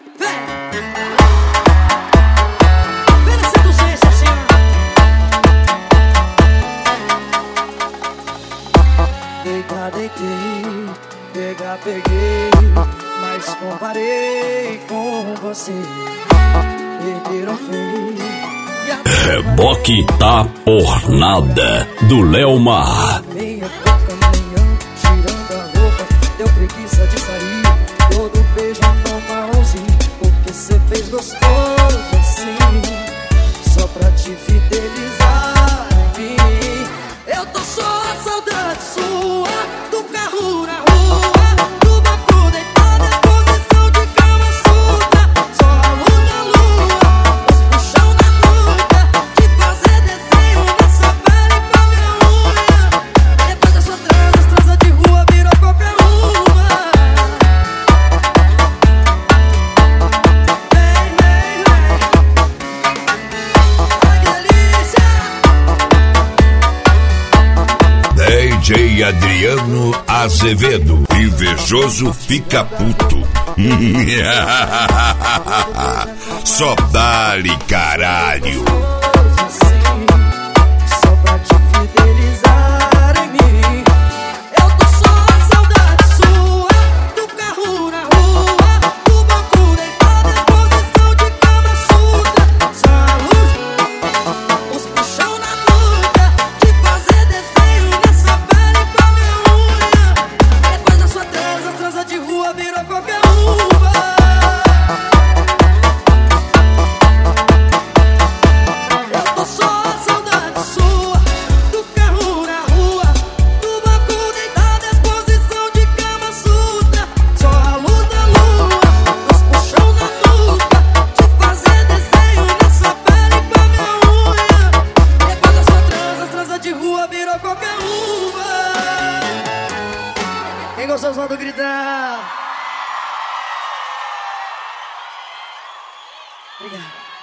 Vem nessa docência, senhor. Deitar, deitei, pegar, peguei, mas comparei com você. Perderam feio. Reboque da Pornada do Leomar. Meia boca, meia, tirando a roupa, deu preguiça de sair. Todo beijo no marronzinho, porque cê fez gostoso assim, só pra te fidelizar em mim. Eu tô só a saudade sua, do carro na rua, do banco deitado, posição de cama surda. Só a luz da lua, os puxão na nuca, de fazer desenho nessa pele com a minha unha. Depois da sua transa de rua virou qualquer uma. Vem, vem, vem. Ai, que delícia. DJ Adriano Azevedo. Invejoso fica puto. Só dá-lhe caralho. Só pra te fidelizar em mim. Eu tô só a saudade sua, do carro na rua, do banco deitado, posição de cama surda. Só a luz, os puxão na nuca, de fazer desenho nessa pele com a minha unha. Depois da sua transa de rua virou qualquer uma. Eu tô só a saudade sua, do carro na rua, do banco deitado, exposição de cama surda. Só a luz da lua, os puxão na nuca, de fazer desenho nessa pele com a minha unha. Depois da sua transa de rua virou qualquer uma. Quem gostou, solta o gritar. Obrigado.